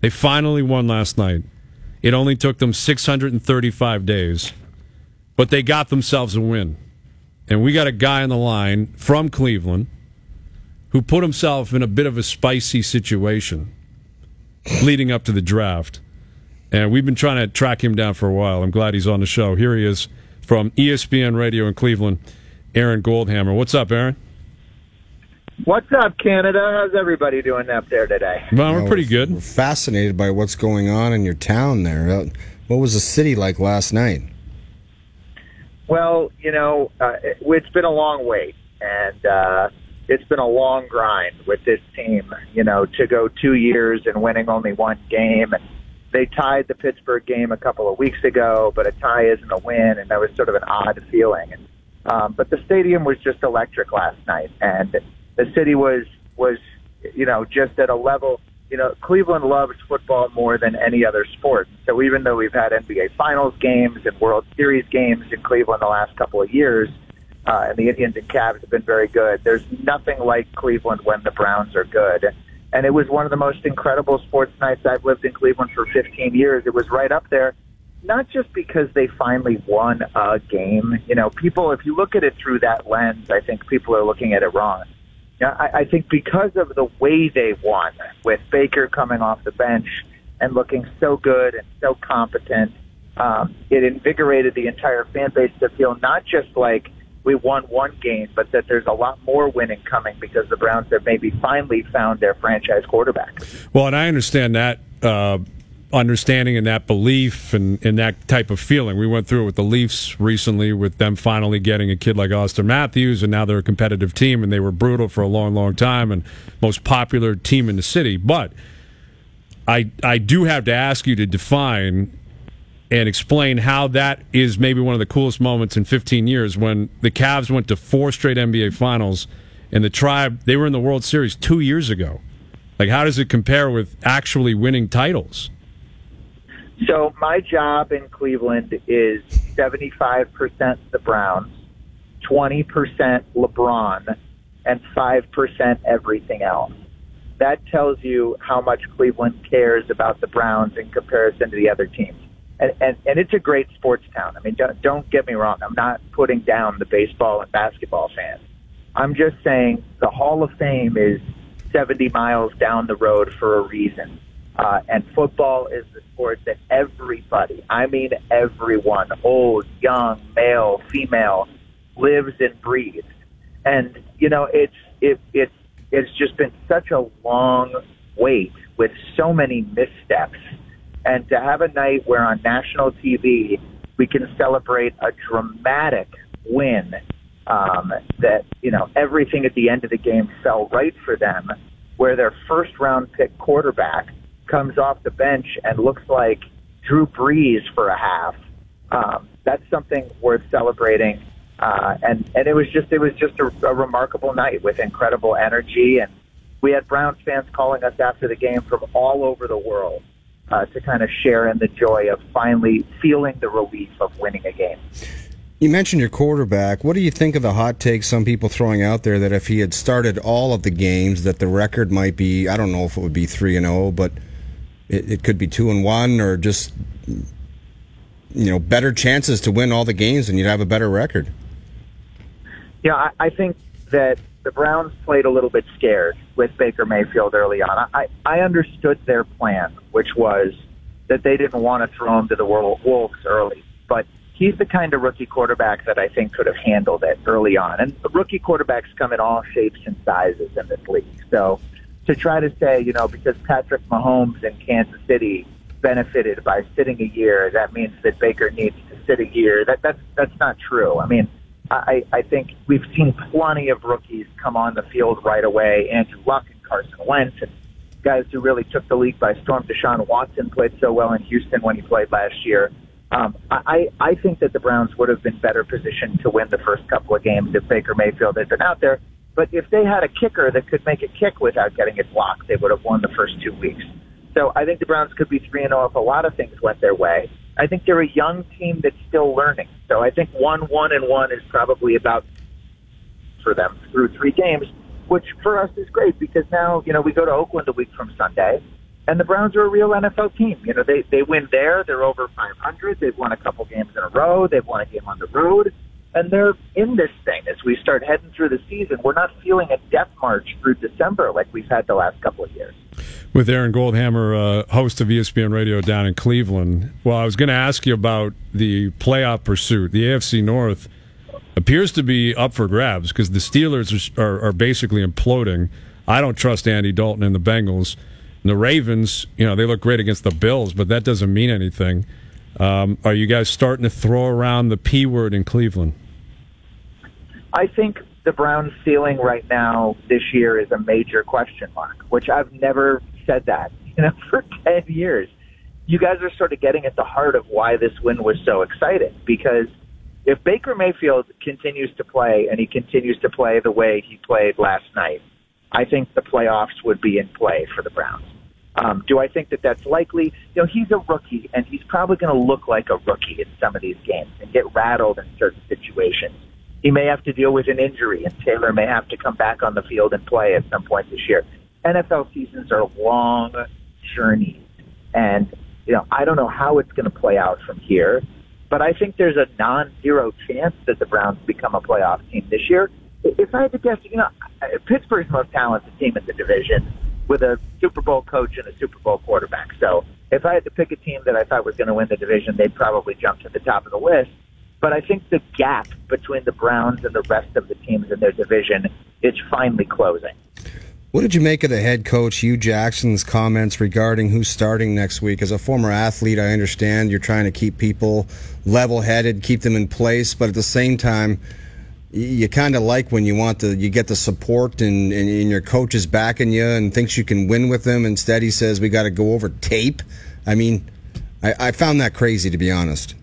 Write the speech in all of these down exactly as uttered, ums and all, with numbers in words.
They finally won last night. It only took them six hundred thirty-five days, but they got themselves a win. And we got a guy on the line from Cleveland who put himself in a bit of a spicy situation leading up to the draft. And we've been trying to track him down for a while. I'm glad he's on the show. Here he is from E S P N Radio in Cleveland, Aaron Goldhammer. What's up, Aaron? What's up, Canada? How's everybody doing up there today? Well, we're pretty good. We're fascinated by what's going on in your town there. What was the city like last night? Well, you know, uh, it, it's been a long wait, and uh, it's been a long grind with this team, you know, to go two years and winning only one game. And they tied the Pittsburgh game a couple of weeks ago, but a tie isn't a win, and that was sort of an odd feeling. Um, but the stadium was just electric last night, and the city was, was, you know, just at a level, you know, Cleveland loves football more than any other sport. So even though we've had N B A Finals games and World Series games in Cleveland the last couple of years, uh, and the Indians and Cavs have been very good, there's nothing like Cleveland when the Browns are good. And it was one of the most incredible sports nights. I've lived in Cleveland for fifteen years. It was right up there, not just because they finally won a game. You know, people, if you look at it through that lens, I think people are looking at it wrong. Yeah, I, I think because of the way they won, with Baker coming off the bench and looking so good and so competent, um, it invigorated the entire fan base to feel not just like we won one game, but that there's a lot more winning coming because the Browns have maybe finally found their franchise quarterback. Well, and I understand that uh, understanding and that belief and, and that type of feeling. We went through it with the Leafs recently, with them finally getting a kid like Austin Matthews, and now they're a competitive team, and they were brutal for a long, long time and most popular team in the city. But I I do have to ask you to define and explain how that is maybe one of the coolest moments in fifteen years, when the Cavs went to four straight N B A Finals, and the Tribe, they were in the World Series two years ago. Like, how does it compare with actually winning titles? So my job in Cleveland is seventy-five percent the Browns, twenty percent LeBron, and five percent everything else. That tells you how much Cleveland cares about the Browns in comparison to the other teams. And, and, and it's a great sports town. I mean, don't, don't get me wrong. I'm not putting down the baseball and basketball fans. I'm just saying the Hall of Fame is seventy miles down the road for a reason. Uh, and football is the sport that everybody, I mean everyone, old, young, male, female, lives and breathes. And, you know, it's it, it's it's just been such a long wait with so many missteps. And to have a night where on national T V we can celebrate a dramatic win, um, that, you know, everything at the end of the game fell right for them, where their first-round pick quarterback comes off the bench and looks like Drew Brees for a half. Um, that's something worth celebrating. Uh, and, and it was just, it was just a, a remarkable night with incredible energy. And we had Browns fans calling us after the game from all over the world, uh, to kind of share in the joy of finally feeling the relief of winning a game. You mentioned your quarterback. What do you think of the hot take some people throwing out there that if he had started all of the games, that the record might be, I don't know if it would be three and oh, but it, it could be two and one, or just, you know, better chances to win all the games and you'd have a better record? Yeah, I, I think that the Browns played a little bit scared with Baker Mayfield early on. I, I understood their plan, which was that they didn't want to throw him to the wolves early. But he's the kind of rookie quarterback that I think could have handled it early on. And rookie quarterbacks come in all shapes and sizes in this league. So to try to say, you know, because Patrick Mahomes in Kansas City benefited by sitting a year, that means that Baker needs to sit a year, that, that's, that's not true. I mean, I, I think we've seen plenty of rookies come on the field right away. Andrew Luck and Carson Wentz, and guys who really took the league by storm. Deshaun Watson played so well in Houston when he played last year. Um, I, I think that the Browns would have been better positioned to win the first couple of games if Baker Mayfield had been out there. But if they had a kicker that could make it kick without getting it blocked, they would have won the first two weeks. So I think the Browns could be three and oh if a lot of things went their way. I think they're a young team that's still learning. So I think one, one, and one is probably about for them through three games, which for us is great because now, you know, we go to Oakland a week from Sunday. And the Browns are a real N F L team. You know, they, they win there. They're over five hundred. They've won a couple games in a row. They've won a game on the road. And they're in this thing as we start heading through the season. We're not feeling a death march through December like we've had the last couple of years. With Aaron Goldhammer, uh, host of E S P N Radio down in Cleveland. Well, I was going to ask you about the playoff pursuit. The A F C North appears to be up for grabs because the Steelers are, are, are basically imploding. I don't trust Andy Dalton and the Bengals. And the Ravens, you know, they look great against the Bills, but that doesn't mean anything. Um, are you guys starting to throw around the P word in Cleveland? I think the Browns' ceiling right now this year is a major question mark, which I've never said that, you know, for ten years. You guys are sort of getting at the heart of why this win was so exciting, because if Baker Mayfield continues to play and he continues to play the way he played last night, I think the playoffs would be in play for the Browns. Um, do I think that that's likely? You know, he's a rookie, and he's probably going to look like a rookie in some of these games and get rattled in certain situations. He may have to deal with an injury, and Taylor may have to come back on the field and play at some point this year. N F L seasons are long journeys, and you know I don't know how it's going to play out from here, but I think there's a non-zero chance that the Browns become a playoff team this year. If I had to guess, you know, Pittsburgh's most talented team in the division with a Super Bowl coach and a Super Bowl quarterback. So if I had to pick a team that I thought was going to win the division, they'd probably jump to the top of the list. But I think the gap between the Browns and the rest of the teams in their division is finally closing. What did you make of the head coach, Hugh Jackson's comments regarding who's starting next week? As a former athlete, I understand you're trying to keep people level-headed, keep them in place, but at the same time, you kind of like when you want the you get the support and, and, and your coach is backing you and thinks you can win with them. Instead, he says we got to go over tape. I mean, I, I found that crazy, to be honest.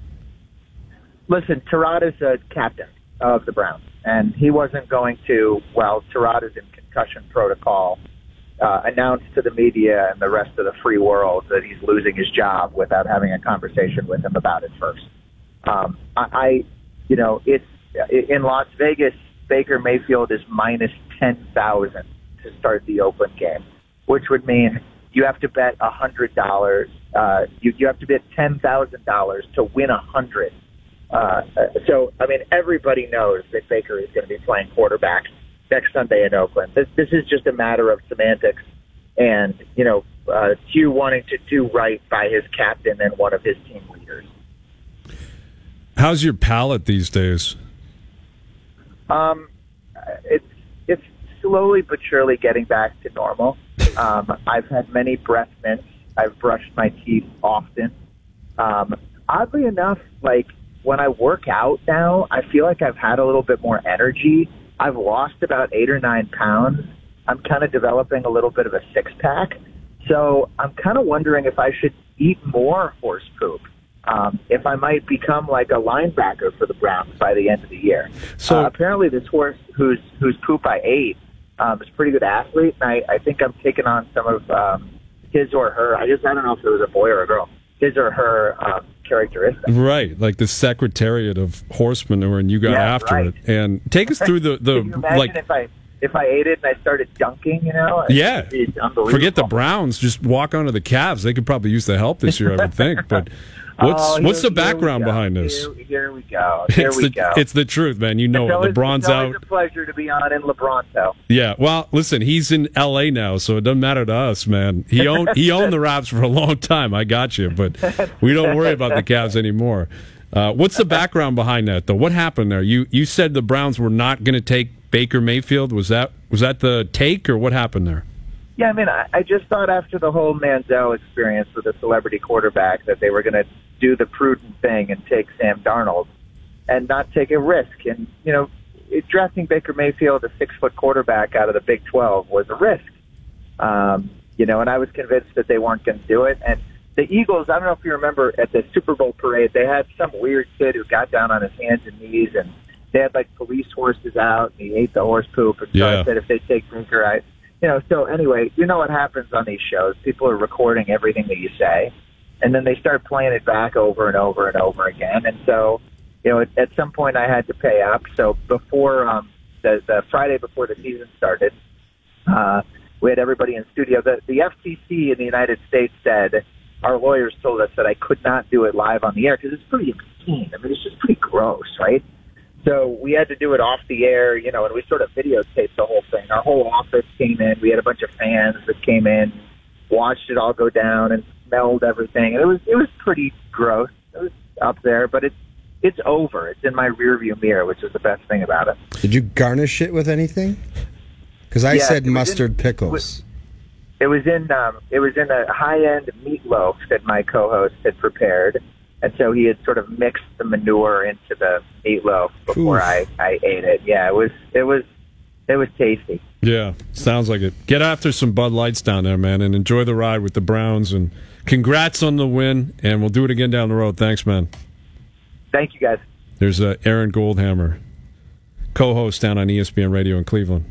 Listen, Tyrod is a captain of the Browns, and he wasn't going to, well, Tyrod is in concussion protocol, uh, announce to the media and the rest of the free world that he's losing his job without having a conversation with him about it first. Um, I, I, you know, it's, in Las Vegas, Baker Mayfield is minus ten thousand to start the Oakland game, which would mean you have to bet one hundred dollars. Uh, you, you have to bet ten thousand dollars to win one hundred dollars. Uh, so, I mean, everybody knows that Baker is going to be playing quarterback next Sunday in Oakland. This, this is just a matter of semantics and, you know, uh, Hugh wanting to do right by his captain and one of his team leaders. How's your palate these days? Um, it's it's slowly but surely getting back to normal. Um, I've had many breath mints. I've brushed my teeth often. Um, oddly enough, like when I work out now, I feel like I've had a little bit more energy. I've lost about eight or nine pounds. I'm kind of developing a little bit of a six pack. So I'm kind of wondering if I should eat more horse poop. Um, if I might become like a linebacker for the Browns by the end of the year. So uh, apparently this horse whose whose poop I ate um, is a pretty good athlete, and I, I think I'm taking on some of um, his or her, I just I don't know if it was a boy or a girl, his or her um, characteristics. Right, like the Secretariat of Horse Manure, and you got yeah, after right. it. And take us through the, the Can you imagine like if I if I ate it and I started dunking, you know? Yeah. It's unbelievable. Forget the Browns, just walk onto the Cavs. They could probably use the help this year, I would think. But what's oh, what's here, the background here behind this? Here, here we go. Here it's we the, go. It's the truth, man. You know it's it. always, LeBron's it's always out. a pleasure to be on in LeBronto. Yeah, well, listen, he's in L A now, so it doesn't matter to us, man. He owned he owned the Raps for a long time. I got you, but we don't worry about the Cavs anymore. Uh, what's the background behind that, though? What happened there? You you said the Browns were not going to take Baker Mayfield. Was that was that the take, or what happened there? Yeah, I mean, I, I just thought after the whole Manziel experience with a celebrity quarterback that they were going to do the prudent thing and take Sam Darnold and not take a risk. And, you know, it, drafting Baker Mayfield, a six-foot quarterback out of the Big twelve, was a risk. Um, you know, and I was convinced that they weren't going to do it. And the Eagles, I don't know if you remember at the Super Bowl parade, they had some weird kid who got down on his hands and knees, and they had, like, police horses out, and he ate the horse poop. And so yeah. I said, if they take Baker, I... You know, so anyway, you know what happens on these shows. People are recording everything that you say, and then they start playing it back over and over and over again. And so, you know, at, at some point I had to pay up. So before um, the, the Friday before the season started, uh, We had everybody in studio. The, the F C C in the United States said, our lawyers told us that I could not do it live on the air because it's pretty obscene. I mean, it's just pretty gross, right? So we had to do it off the air, you know, and we sort of videotaped the whole thing. Our whole office came in. We had a bunch of fans that came in, watched it all go down, and smelled everything. And it was it was pretty gross. It was up there, but it's it's over. It's in my rearview mirror, which is the best thing about it. Did you garnish it with anything? Because I Yeah, said it was mustard in- pickles. It was in um, it was in a high-end meatloaf that my co-host had prepared, and so he had sort of mixed the manure into the meatloaf before Oof. I, I ate it. Yeah, it was it was it was tasty. Yeah, sounds like it. Get after some Bud Lights down there, man, and enjoy the ride with the Browns. And congrats on the win, and we'll do it again down the road. Thanks, man. Thank you, guys. There's uh, Aaron Goldhammer, co-host down on E S P N Radio in Cleveland.